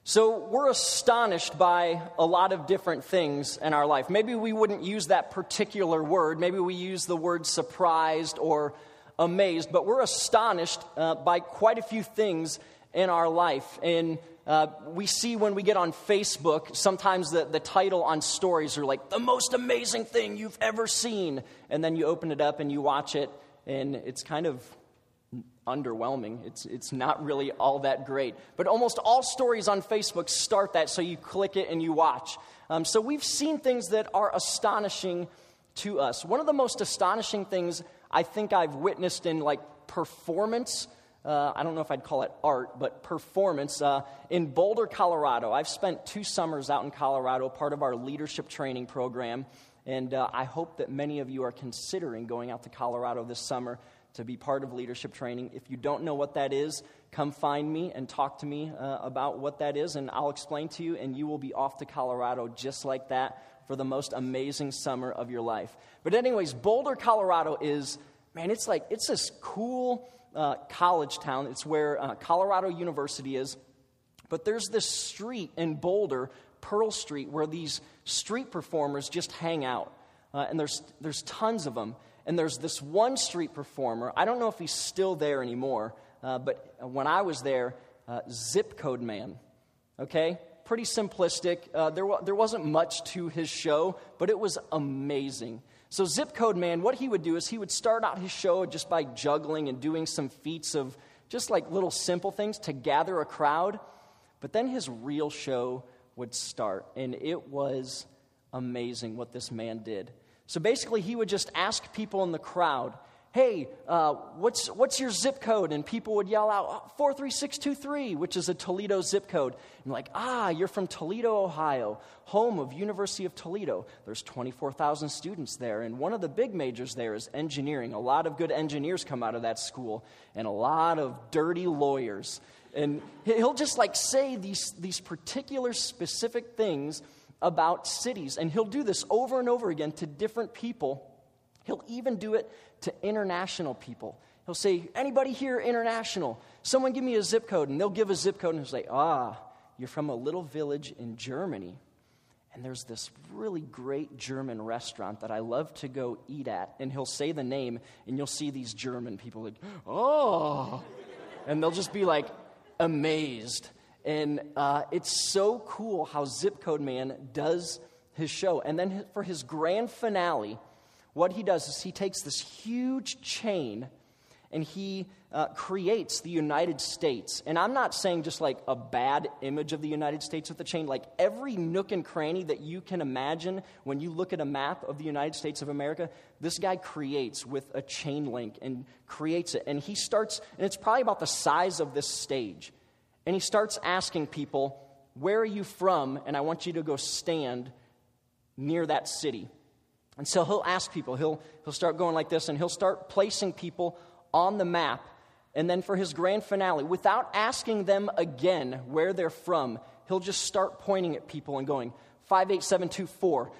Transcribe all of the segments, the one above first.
So we're astonished by a lot of different things in our life. Maybe we wouldn't use that particular word. Maybe we use the word surprised or amazed, but we're astonished by quite a few things in our life. And we see when we get on Facebook, sometimes the title on stories are like, the most amazing thing you've ever seen. And then you open it up and you watch it, and it's kind of underwhelming. It's not really all that great. But almost all stories on Facebook start that, so you click it and you watch. So we've seen things that are astonishing to us. One of the most astonishing things I think I've witnessed in performance, I don't know if I'd call it art, but performance, in Boulder, Colorado. I've spent 2 summers out in Colorado, part of our leadership training program, and I hope that many of you are considering going out to Colorado this summer to be part of leadership training. If you don't know what that is, come find me and talk to me about what that is, and I'll explain to you, and you will be off to Colorado just like that for the most amazing summer of your life. But anyways, Boulder, Colorado is, it's this cool college town. It's where Colorado University is. But there's this street in Boulder, Pearl Street, where these street performers just hang out. And there's tons of them. And there's this one street performer. I don't know if he's still there anymore, but when I was there, Zip Code Man, okay? Pretty simplistic. There wasn't much to his show, but it was amazing. So Zip Code Man, what he would do is he would start out his show just by juggling and doing some feats of just like little simple things to gather a crowd. But then his real show would start, and it was amazing what this man did. So basically, he would just ask people in the crowd, hey, what's your zip code? And people would yell out, 43623, which is a Toledo zip code. And like, you're from Toledo, Ohio, home of University of Toledo. There's 24,000 students there, and one of the big majors there is engineering. A lot of good engineers come out of that school, and a lot of dirty lawyers. And he'll just say these particular specific things about cities, and he'll do this over and over again to different people. He'll even do it to international people. He'll say, anybody here international? Someone give me a zip code, and they'll give a zip code, and he'll say, you're from a little village in Germany, and there's this really great German restaurant that I love to go eat at, and he'll say the name, and you'll see these German people and they'll just be amazed. And it's so cool how Zip Code Man does his show. And then for his grand finale, what he does is he takes this huge chain and he creates the United States. And I'm not saying just a bad image of the United States with the chain. Every nook and cranny that you can imagine when you look at a map of the United States of America, this guy creates with a chain link and creates it. And he starts, and it's probably about the size of this stage. And he starts asking people, where are you from? And I want you to go stand near that city. And so he'll ask people, he'll start going like this, and he'll start placing people on the map. And then for his grand finale, without asking them again where they're from, he'll just start pointing at people and going, 58724,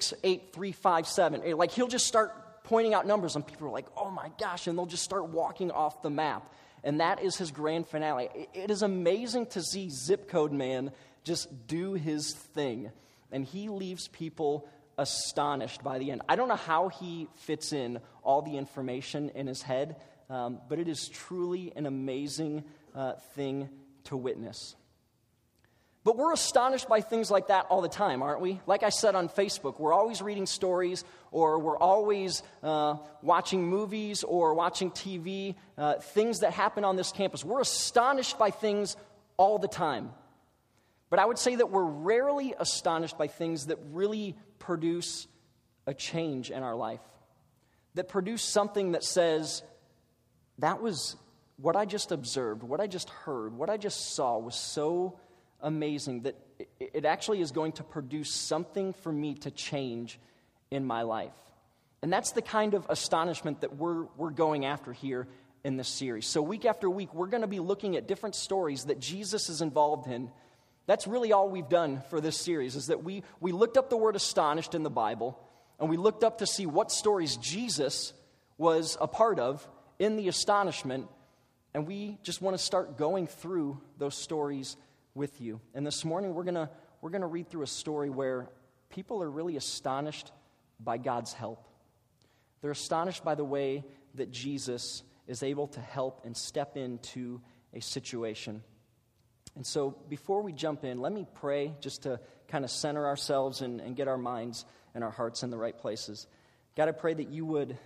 68357. He'll just start pointing out numbers, and people are like, oh my gosh, and they'll just start walking off the map. And that is his grand finale. It is amazing to see Zip Code Man just do his thing. And he leaves people astonished by the end. I don't know how he fits in all the information in his head, but it is truly an amazing thing to witness. But we're astonished by things like that all the time, aren't we? Like I said on Facebook, we're always reading stories, or we're always watching movies or watching TV, things that happen on this campus. We're astonished by things all the time. But I would say that we're rarely astonished by things that really produce a change in our life, that produce something that says, that was what I just observed, what I just heard, what I just saw was so amazing that it actually is going to produce something for me to change in my life. And that's the kind of astonishment that we're going after here in this series. So week after week, we're going to be looking at different stories that Jesus is involved in. That's really all we've done for this series, is that we looked up the word astonished in the Bible, and we looked up to see what stories Jesus was a part of in the astonishment, and we just want to start going through those stories with you. And this morning we're going to read through a story where people are really astonished by God's help. They're astonished by the way that Jesus is able to help and step into a situation. And so before we jump in, let me pray just to kind of center ourselves and get our minds and our hearts in the right places. God, I pray that you would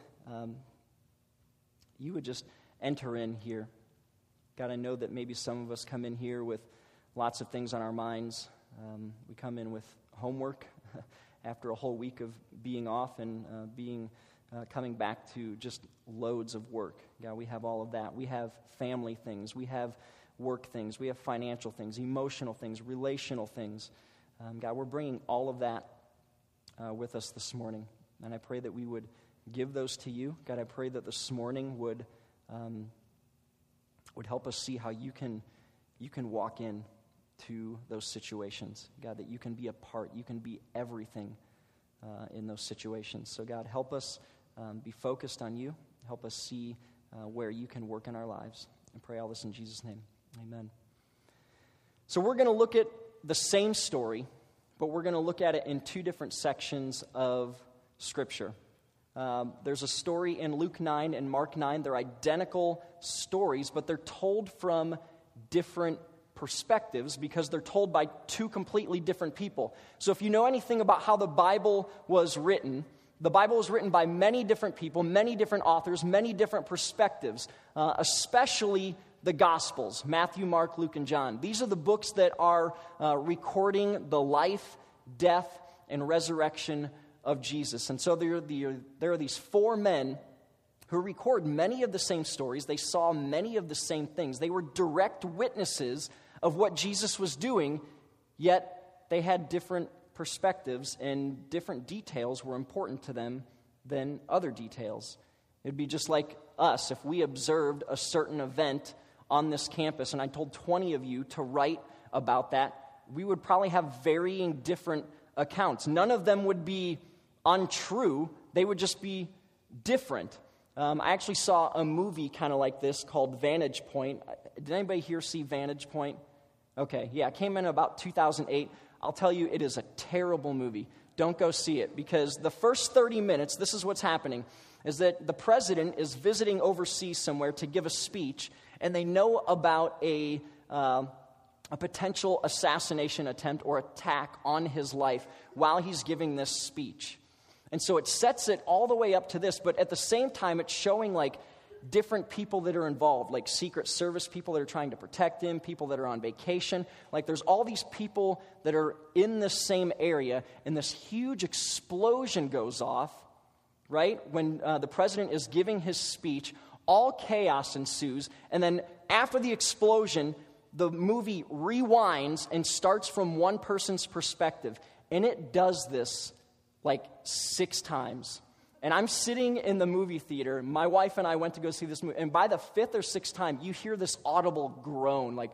just enter in here. God, I know that maybe some of us come in here with lots of things on our minds. We come in with homework after a whole week of being off and coming back to just loads of work. God, we have all of that. We have family things. We have work things. We have financial things, emotional things, relational things. God, we're bringing all of that with us this morning. And I pray that we would give those to you. God, I pray that this morning would help us see how you can walk in to those situations. God, that you can be a part, you can be everything in those situations. So God, help us be focused on you. Help us see where you can work in our lives. I pray all this in Jesus' name. Amen. So we're going to look at the same story, but we're going to look at it in two different sections of Scripture. There's a story in Luke 9 and Mark 9. They're identical stories, but they're told from different perspectives because they're told by two completely different people. So if you know anything about how the Bible was written by many different people, many different authors, many different perspectives, especially the Gospels, Matthew, Mark, Luke, and John. These are the books that are recording the life, death, and resurrection of Jesus. And so there are these four men who record many of the same stories. They saw many of the same things. They were direct witnesses of what Jesus was doing, yet they had different perspectives, and different details were important to them than other details. It'd be just like us if we observed a certain event on this campus, and I told 20 of you to write about that. We would probably have varying different accounts. None of them would be untrue. They would just be different. I actually saw a movie kind of like this called Vantage Point. Did anybody here see Vantage Point? Okay, yeah, it came in about 2008. I'll tell you, it is a terrible movie. Don't go see it, because the first 30 minutes, this is what's happening, is that the president is visiting overseas somewhere to give a speech, and they know about a potential assassination attempt or attack on his life while he's giving this speech. And so it sets it all the way up to this, but at the same time, it's showing like different people that are involved, like Secret Service people that are trying to protect him, people that are on vacation. Like there's all these people that are in this same area, and this huge explosion goes off, right? When the president is giving his speech, all chaos ensues, and then after the explosion, the movie rewinds and starts from one person's perspective, and it does this like 6 times. And I'm sitting in the movie theater. My wife and I went to go see this movie. And by the 5th or 6th time, you hear this audible groan, like,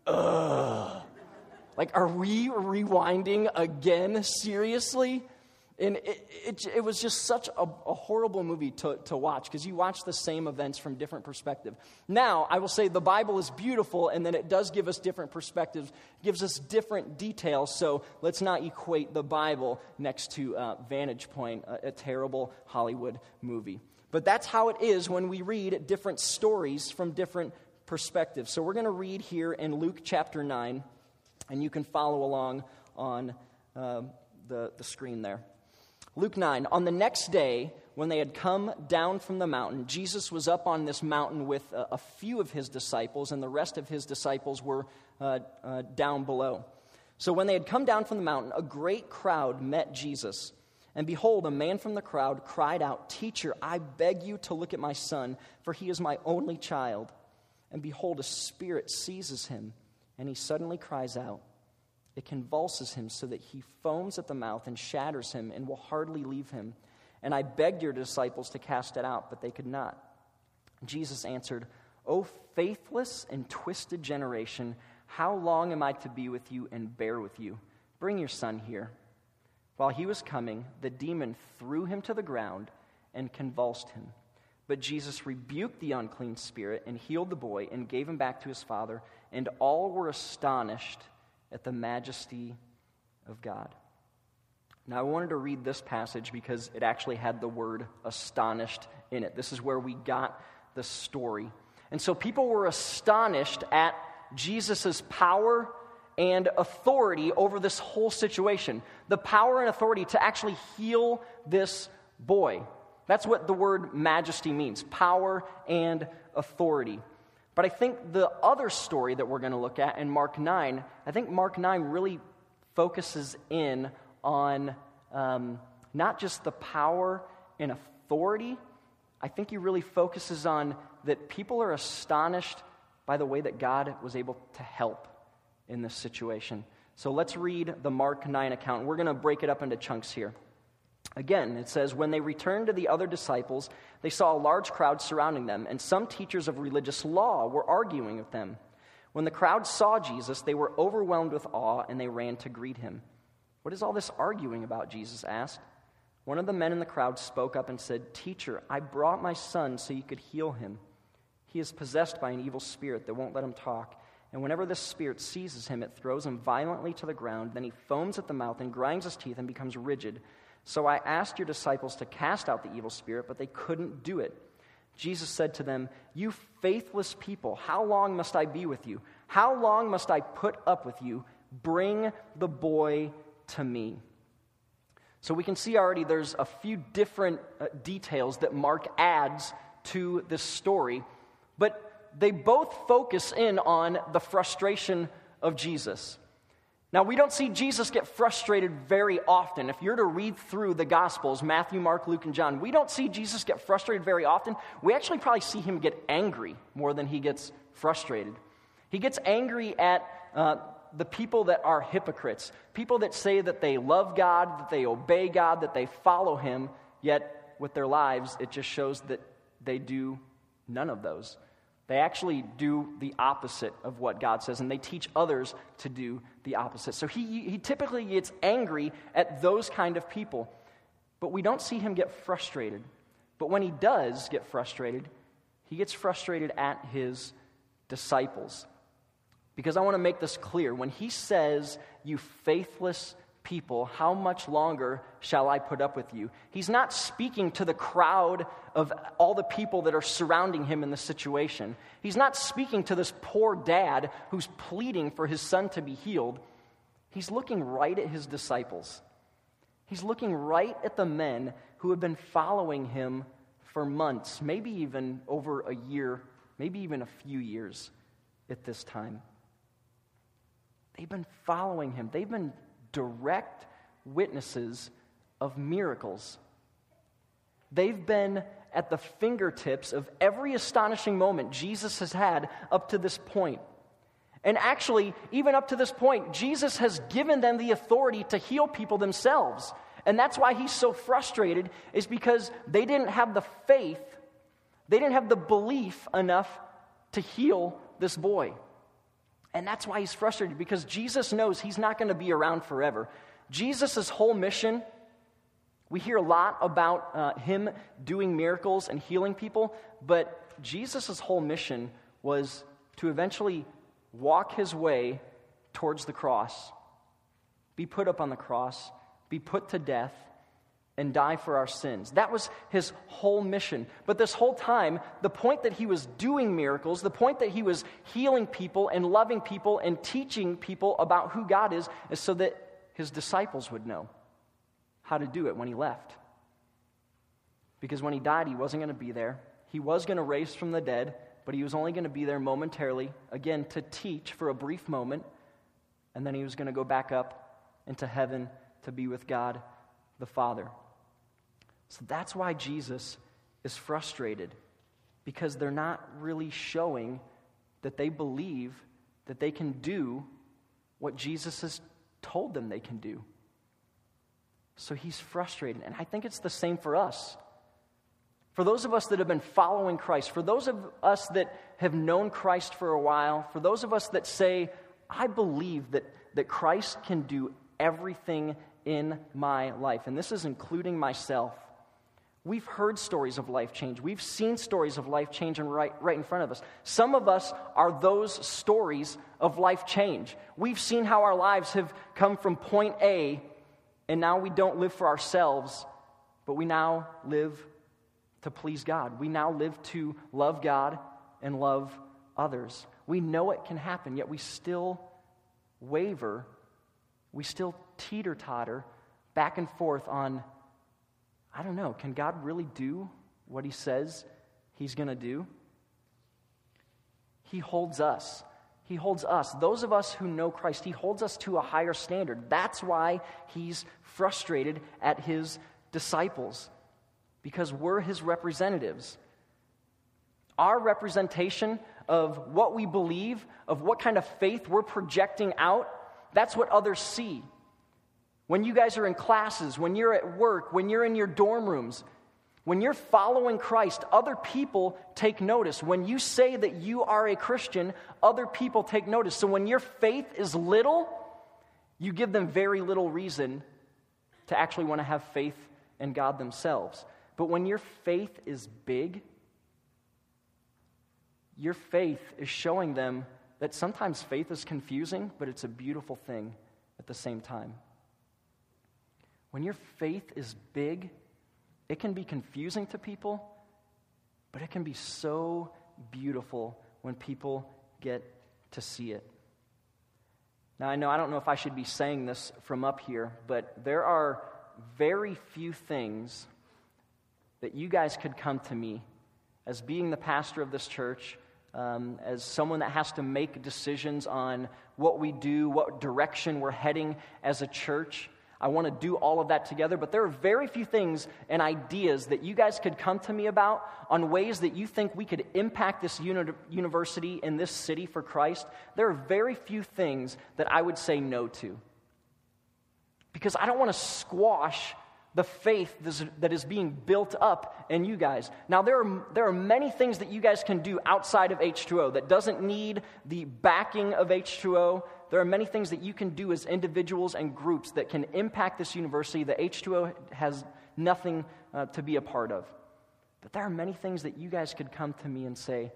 ugh. Like, are we rewinding again? Seriously? And it was just such a horrible movie to watch, because you watch the same events from different perspectives. Now, I will say the Bible is beautiful, and then it does give us different perspectives, gives us different details, so let's not equate the Bible next to Vantage Point, a terrible Hollywood movie. But that's how it is when we read different stories from different perspectives. So we're going to read here in Luke chapter 9, and you can follow along on the screen there. Luke 9, on the next day, when they had come down from the mountain, Jesus was up on this mountain with a few of his disciples, and the rest of his disciples were down below. So when they had come down from the mountain, a great crowd met Jesus. And behold, a man from the crowd cried out, "Teacher, I beg you to look at my son, for he is my only child." And behold, a spirit seizes him, and he suddenly cries out. It convulses him so that he foams at the mouth and shatters him and will hardly leave him. And I begged your disciples to cast it out, but they could not. Jesus answered, "O faithless and twisted generation, how long am I to be with you and bear with you? Bring your son here." While he was coming, the demon threw him to the ground and convulsed him. But Jesus rebuked the unclean spirit and healed the boy and gave him back to his father, and all were astonished at the majesty of God. Now, I wanted to read this passage because it actually had the word astonished in it. This is where we got the story. And so people were astonished at Jesus' power and authority over this whole situation. The power and authority to actually heal this boy. That's what the word majesty means, power and authority. But I think the other story that we're going to look at in Mark 9, I think Mark 9 really focuses in on not just the power and authority. I think he really focuses on that people are astonished by the way that God was able to help in this situation. So let's read the Mark 9 account. We're going to break it up into chunks here. Again, it says, when they returned to the other disciples, they saw a large crowd surrounding them, and some teachers of religious law were arguing with them. When the crowd saw Jesus, they were overwhelmed with awe, and they ran to greet him. "What is all this arguing about?" Jesus asked. One of the men in the crowd spoke up and said, "Teacher, I brought my son so you could heal him. He is possessed by an evil spirit that won't let him talk. And whenever this spirit seizes him, it throws him violently to the ground. Then he foams at the mouth and grinds his teeth and becomes rigid. So I asked your disciples to cast out the evil spirit, but they couldn't do it." Jesus said to them, "You faithless people, how long must I be with you? How long must I put up with you? Bring the boy to me." So we can see already there's a few different details that Mark adds to this story, but they both focus in on the frustration of Jesus. Now, we don't see Jesus get frustrated very often. If you're to read through the Gospels, Matthew, Mark, Luke, and John, we don't see Jesus get frustrated very often. We actually probably see him get angry more than he gets frustrated. He gets angry at the people that are hypocrites, people that say that they love God, that they obey God, that they follow him, yet with their lives, it just shows that they do none of those. They actually do the opposite of what God says, and they teach others to do the opposite. So he typically gets angry at those kind of people, but we don't see him get frustrated. But when he does get frustrated, he gets frustrated at his disciples. Because I want to make this clear. When he says, "You faithless people, how much longer shall I put up with you?" He's not speaking to the crowd of all the people that are surrounding him in the situation. He's not speaking to this poor dad who's pleading for his son to be healed. He's looking right at his disciples. He's looking right at the men who have been following him for months, maybe even over a year, maybe even a few years at this time. They've been following him. They've been direct witnesses of miracles. They've been at the fingertips of every astonishing moment Jesus has had up to this point. And actually, even up to this point, Jesus has given them the authority to heal people themselves. And that's why he's so frustrated, is because they didn't have the faith, they didn't have the belief enough to heal this boy. And that's why he's frustrated, because Jesus knows he's not going to be around forever. Jesus' whole mission, we hear a lot about him doing miracles and healing people, but Jesus' whole mission was to eventually walk his way towards the cross, be put up on the cross, be put to death, and die for our sins. That was his whole mission. But this whole time, the point that he was doing miracles, the point that he was healing people and loving people and teaching people about who God is so that his disciples would know how to do it when he left. Because when he died, he wasn't going to be there. He was going to raise from the dead, but he was only going to be there momentarily, again, to teach for a brief moment, and then he was going to go back up into heaven to be with God the Father. So that's why Jesus is frustrated, because they're not really showing that they believe that they can do what Jesus has told them they can do. So he's frustrated, and I think it's the same for us. For those of us that have been following Christ, for those of us that have known Christ for a while, for those of us that say, "I believe that Christ can do everything in my life," and this is including myself, We've heard stories of life change. We've seen stories of life change right in front of us. Some of us are those stories of life change. We've seen how our lives have come from point A, and now we don't live for ourselves, but we now live to please God. We now live to love God and love others. We know it can happen, yet we still waver. We still teeter-totter back and forth on, I don't know, can God really do what he says he's going to do? He holds us. He holds us, those of us who know Christ, he holds us to a higher standard. That's why he's frustrated at his disciples, because we're his representatives. Our representation of what we believe, of what kind of faith we're projecting out, that's what others see. When you guys are in classes, when you're at work, when you're in your dorm rooms, when you're following Christ, other people take notice. When you say that you are a Christian, other people take notice. So when your faith is little, you give them very little reason to actually want to have faith in God themselves. But when your faith is big, your faith is showing them that sometimes faith is confusing, but it's a beautiful thing at the same time. When your faith is big, it can be confusing to people, but it can be so beautiful when people get to see it. Now, I don't know if I should be saying this from up here, but there are very few things that you guys could come to me as being the pastor of this church, as someone that has to make decisions on what we do, what direction we're heading as a church. I want to do all of that together, but there are very few things and ideas that you guys could come to me about on ways that you think we could impact this university in this city for Christ. There are very few things that I would say no to, because I don't want to squash the faith that is being built up in you guys. Now, there are many things that you guys can do outside of H2O that doesn't need the backing of H2O. There are many things that you can do as individuals and groups that can impact this university that H2O has nothing to be a part of. But there are many things that you guys could come to me and say,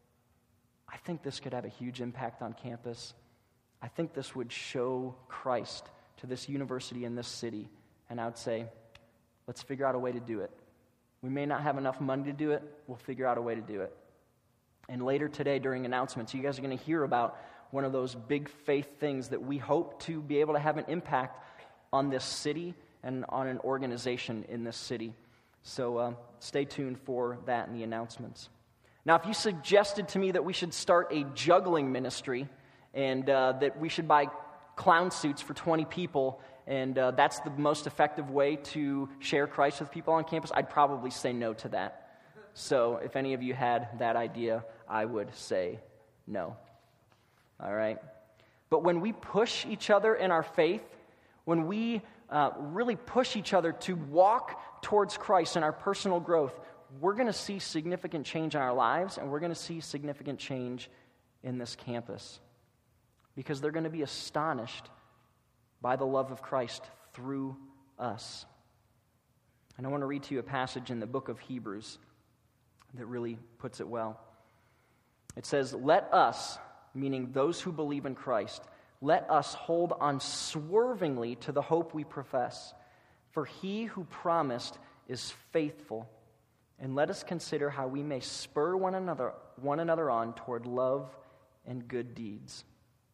I think this could have a huge impact on campus. I think this would show Christ to this university and this city. And I would say, let's figure out a way to do it. We may not have enough money to do it. We'll figure out a way to do it. And later today during announcements, you guys are going to hear about one of those big faith things that we hope to be able to have an impact on this city and on an organization in this city. So stay tuned for that in the announcements. Now, if you suggested to me that we should start a juggling ministry and that we should buy clown suits for 20 people, and that's the most effective way to share Christ with people on campus, I'd probably say no to that. So if any of you had that idea, I would say no. All right? But when we push each other in our faith, when we really push each other to walk towards Christ in our personal growth, we're going to see significant change in our lives, and we're going to see significant change in this campus, because they're going to be astonished by the love of Christ through us. And I want to read to you a passage in the book of Hebrews that really puts it well. It says, "Let us," meaning those who believe in Christ, "let us hold unswervingly to the hope we profess. For he who promised is faithful. And let us consider how we may spur one another on toward love and good deeds."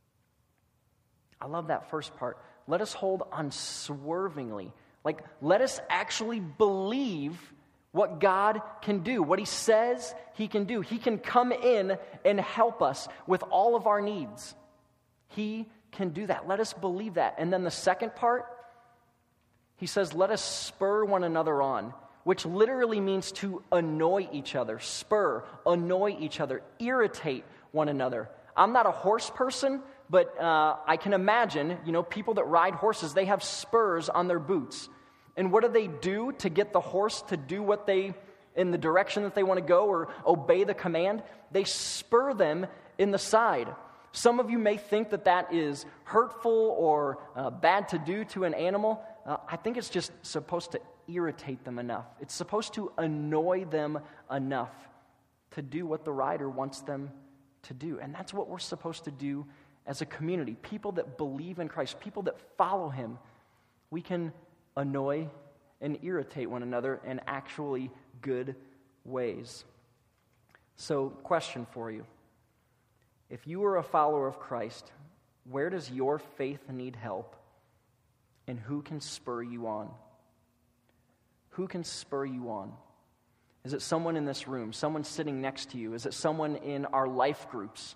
I love that first part. Let us hold unswervingly. Like, let us actually believe what God can do, what he says he can do. He can come in and help us with all of our needs. He can do that. Let us believe that. And then the second part, he says, let us spur one another on, which literally means to annoy each other. Spur, annoy each other, irritate one another. I'm not a horse person, but I can imagine, people that ride horses, they have spurs on their boots. And what do they do to get the horse to do in the direction that they want to go or obey the command? They spur them in the side. Some of you may think that is hurtful or bad to do to an animal. I think it's just supposed to irritate them enough. It's supposed to annoy them enough to do what the writer wants them to do. And that's what we're supposed to do as a community. People that believe in Christ, people that follow him, we can annoy and irritate one another in actually good ways. So, question for you. If you are a follower of Christ, where does your faith need help? And who can spur you on? Who can spur you on? Is it someone in this room? Someone sitting next to you? Is it someone in our life groups?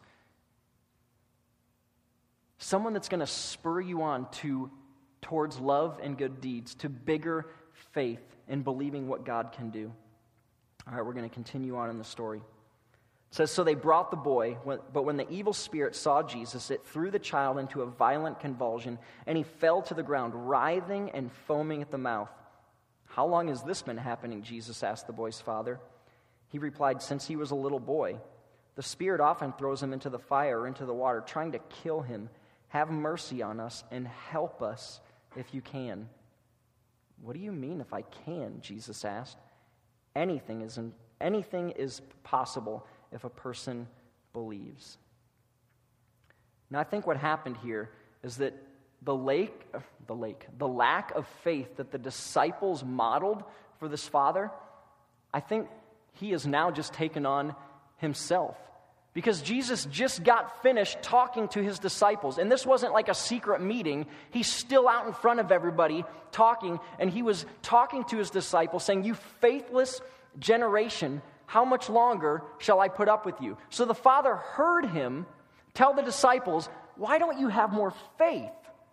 Someone that's going to spur you on towards love and good deeds, to bigger faith in believing what God can do. All right, we're going to continue on in the story. It says, so they brought the boy, but when the evil spirit saw Jesus, it threw the child into a violent convulsion, and he fell to the ground, writhing and foaming at the mouth. How long has this been happening? Jesus asked the boy's father. He replied, since he was a little boy. The spirit often throws him into the fire or into the water, trying to kill him. Have mercy on us and help us if you can. What do you mean if I can? Jesus asked. Anything is possible if a person believes. Now, I think what happened here is that the lack of faith that the disciples modeled for this father, I think he has now just taken on himself. Because Jesus just got finished talking to his disciples. And this wasn't like a secret meeting. He's still out in front of everybody talking. And he was talking to his disciples saying, you faithless generation, how much longer shall I put up with you? So the father heard him tell the disciples, why don't you have more faith?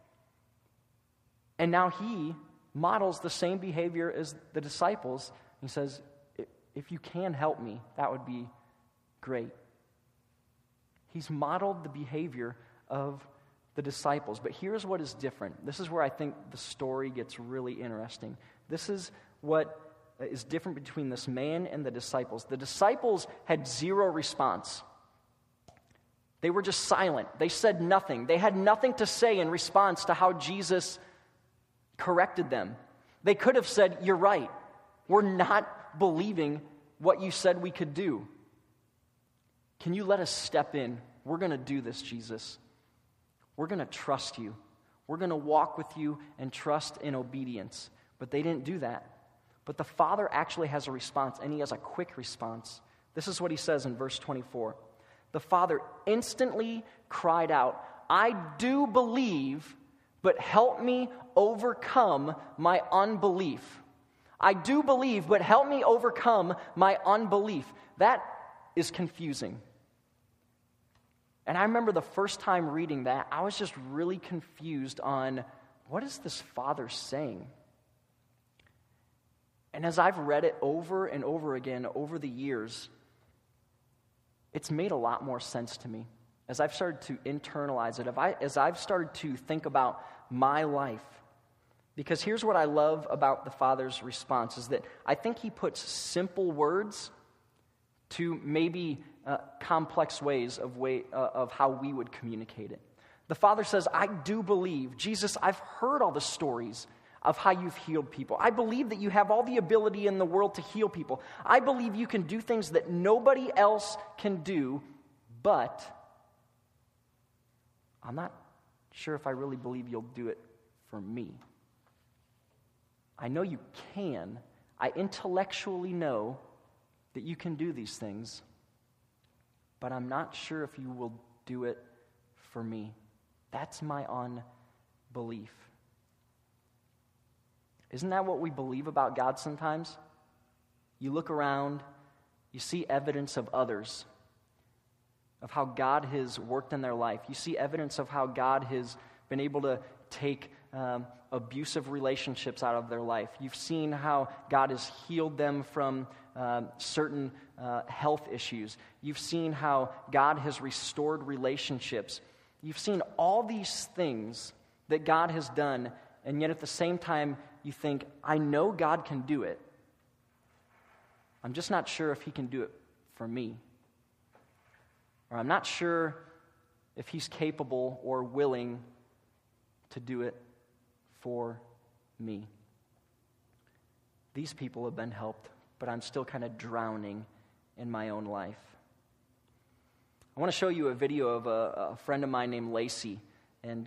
And now he models the same behavior as the disciples. He says, if you can help me, that would be great. He's modeled the behavior of the disciples. But here's what is different. This is where I think the story gets really interesting. This is what is different between this man and the disciples. The disciples had zero response. They were just silent. They said nothing. They had nothing to say in response to how Jesus corrected them. They could have said, you're right. We're not believing what you said we could do. Can you let us step in? We're going to do this, Jesus. We're going to trust you. We're going to walk with you and trust in obedience. But they didn't do that. But the Father actually has a response, and he has a quick response. This is what he says in verse 24. The Father instantly cried out, I do believe, but help me overcome my unbelief. I do believe, but help me overcome my unbelief. That is confusing. And I remember the first time reading that, I was just really confused on what is this father saying? And as I've read it over and over again over the years, it's made a lot more sense to me. As I've started to internalize it, as I've started to think about my life. Because here's what I love about the Father's response, is that I think he puts simple words to maybe complex ways of how we would communicate it. The Father says, I do believe. Jesus, I've heard all the stories of how you've healed people. I believe that you have all the ability in the world to heal people. I believe you can do things that nobody else can do, but I'm not sure if I really believe you'll do it for me. I know you can. I intellectually know that you can do these things, but I'm not sure if you will do it for me. That's my unbelief. Isn't that what we believe about God sometimes? You look around, you see evidence of others, of how God has worked in their life. You see evidence of how God has been able to take abusive relationships out of their life. You've seen how God has healed them from certain health issues. You've seen how God has restored relationships. You've seen all these things that God has done, and yet at the same time, you think, I know God can do it. I'm just not sure if he can do it for me. Or I'm not sure if he's capable or willing to do it for me. these people have been helped, but I'm still kind of drowning in my own life. I want to show you a video of a friend of mine named Lacey, and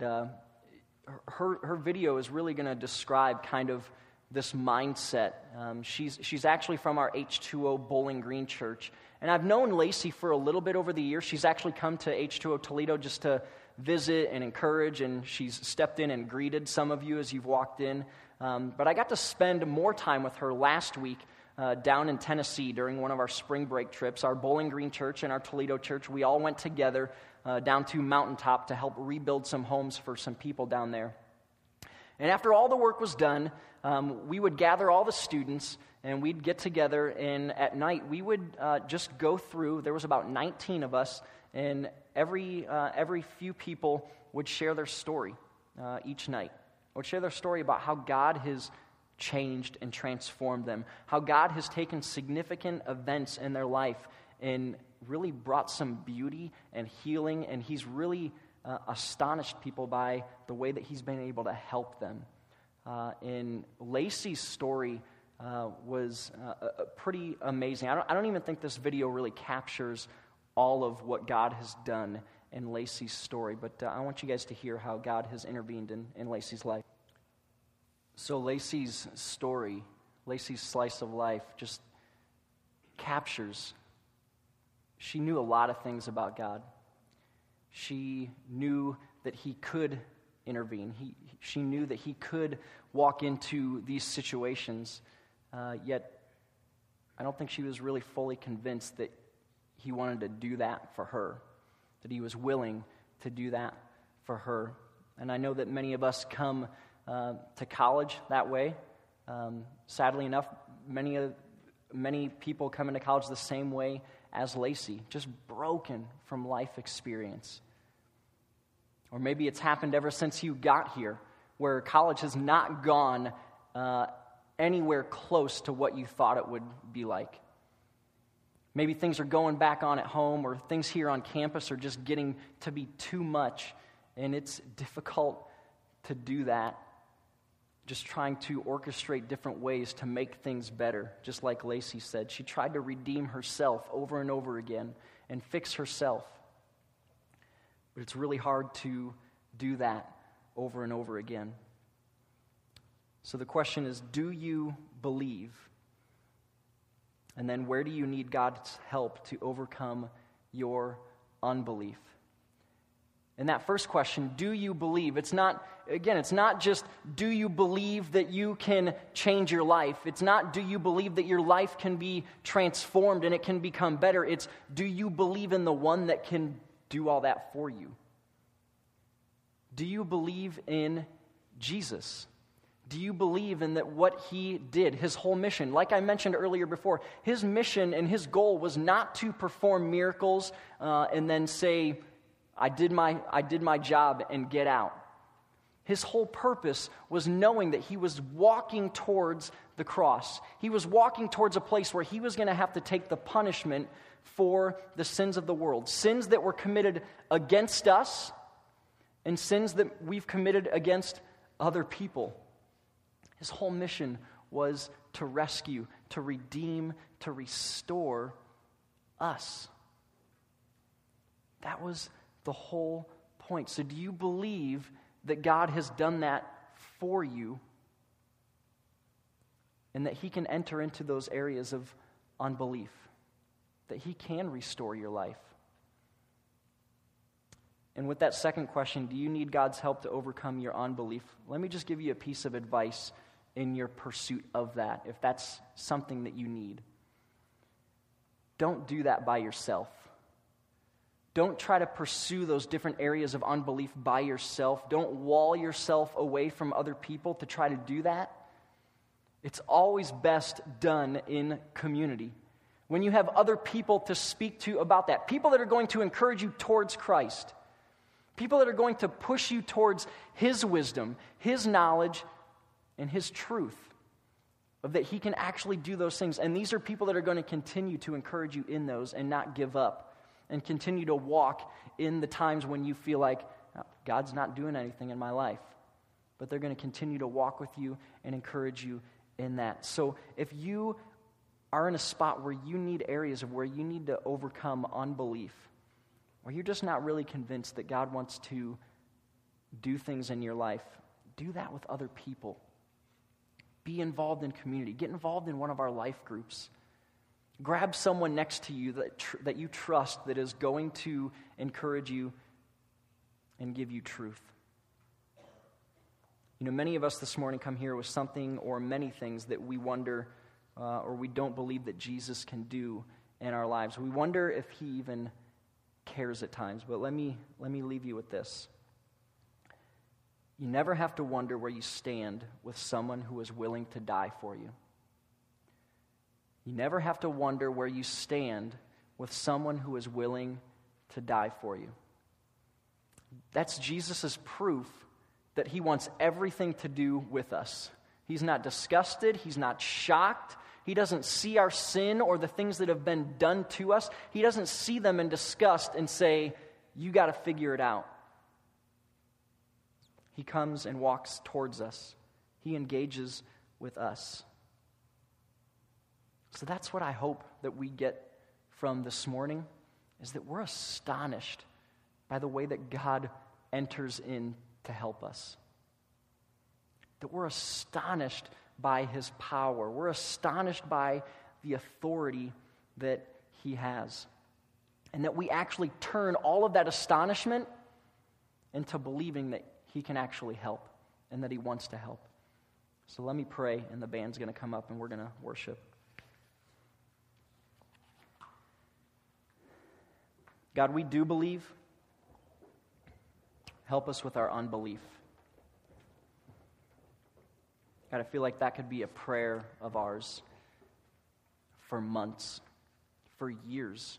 her video is really going to describe kind of this mindset. She's actually from our H2O Bowling Green Church, and I've known Lacey for a little bit over the years. She's actually come to H2O Toledo just to visit and encourage, and she's stepped in and greeted some of you as you've walked in. But I got to spend more time with her last week down in Tennessee during one of our spring break trips. Our Bowling Green Church and our Toledo Church, we all went together down to Mountaintop to help rebuild some homes for some people down there. And after all the work was done, we would gather all the students and we'd get together, and at night we would just go through. There was about 19 of us, and every few people would share their story each night. Would share their story about how God has changed and transformed them, how God has taken significant events in their life and really brought some beauty and healing, and He's really astonished people by the way that He's been able to help them. And Lacey's story was pretty amazing. I don't even think this video really captures all of what God has done in Lacey's story, but I want you guys to hear how God has intervened in Lacey's life. So Lacey's story, Lacey's slice of life just captures, she knew a lot of things about God. She knew that He could intervene. She knew that He could walk into these situations, yet I don't think she was really fully convinced that He wanted to do that for her, that He was willing to do that for her. And I know that many of us come to college that way. Sadly enough, many people come into college the same way as Lacey, just broken from life experience. Or maybe it's happened ever since you got here, where college has not gone anywhere close to what you thought it would be like. Maybe things are going back on at home, or things here on campus are just getting to be too much, and it's difficult to do that. Just trying to orchestrate different ways to make things better. Just like Lacey said, she tried to redeem herself over and over again and fix herself. But it's really hard to do that over and over again. So the question is, do you believe? And then where do you need God's help to overcome your unbelief? And that first question, do you believe? It's not just, do you believe that you can change your life? It's not, do you believe that your life can be transformed and it can become better? It's, do you believe in the one that can do all that for you? Do you believe in Jesus? Do you believe in that what He did, His whole mission? Like I mentioned earlier before, His mission and His goal was not to perform miracles and then say, I did my job and get out. His whole purpose was knowing that He was walking towards the cross. He was walking towards a place where He was going to have to take the punishment for the sins of the world. Sins that were committed against us and sins that we've committed against other people. His whole mission was to rescue, to redeem, to restore us. That was the whole point. So do you believe that God has done that for you and that He can enter into those areas of unbelief, that He can restore your life? And with that second question, do you need God's help to overcome your unbelief? Let me just give you a piece of advice in your pursuit of that, if that's something that you need. Don't do that by yourself. Don't try to pursue those different areas of unbelief by yourself. Don't wall yourself away from other people to try to do that. It's always best done in community. When you have other people to speak to about that, people that are going to encourage you towards Christ, people that are going to push you towards His wisdom, His knowledge, and His truth, of that He can actually do those things. And these are people that are going to continue to encourage you in those and not give up, and continue to walk in the times when you feel like God's not doing anything in my life. But they're going to continue to walk with you and encourage you in that. So if you are in a spot where you need areas of where you need to overcome unbelief, or you're just not really convinced that God wants to do things in your life, do that with other people. Be involved in community. Get involved in one of our life groups. Grab someone next to you that you trust that is going to encourage you and give you truth. You know, many of us this morning come here with something or many things that we wonder or we don't believe that Jesus can do in our lives. We wonder if he even cares at times. But let me leave you with this. You never have to wonder where you stand with someone who is willing to die for you. You never have to wonder where you stand with someone who is willing to die for you. That's Jesus' proof that he wants everything to do with us. He's not disgusted. He's not shocked. He doesn't see our sin or the things that have been done to us. He doesn't see them in disgust and say, you got to figure it out. He comes and walks towards us. He engages with us. So that's what I hope that we get from this morning, is that we're astonished by the way that God enters in to help us. That we're astonished by his power. We're astonished by the authority that he has. And that we actually turn all of that astonishment into believing that he can actually help and that he wants to help. So let me pray, and the band's going to come up and we're going to worship. God, we do believe. Help us with our unbelief. God, I feel like that could be a prayer of ours for months, for years.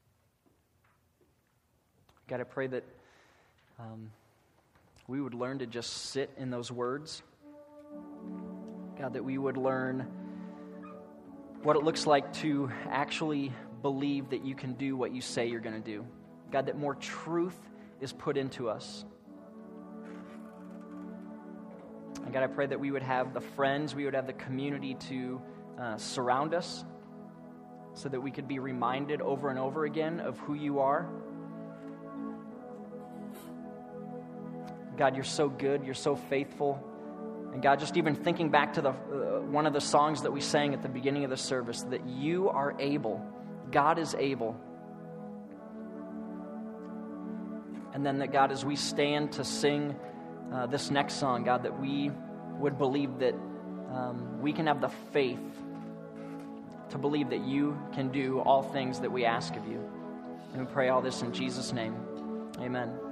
God, I pray that we would learn to just sit in those words. God, that we would learn what it looks like to actually believe that you can do what you say you're going to do. God, that more truth is put into us. And God, I pray that we would have the friends, we would have the community to surround us so that we could be reminded over and over again of who you are. God, you're so good, you're so faithful. And God, just even thinking back to the one of the songs that we sang at the beginning of the service, that you are able, God is able. And then that, God, as we stand to sing this next song, God, that we would believe that we can have the faith to believe that you can do all things that we ask of you. And we pray all this in Jesus' name. Amen.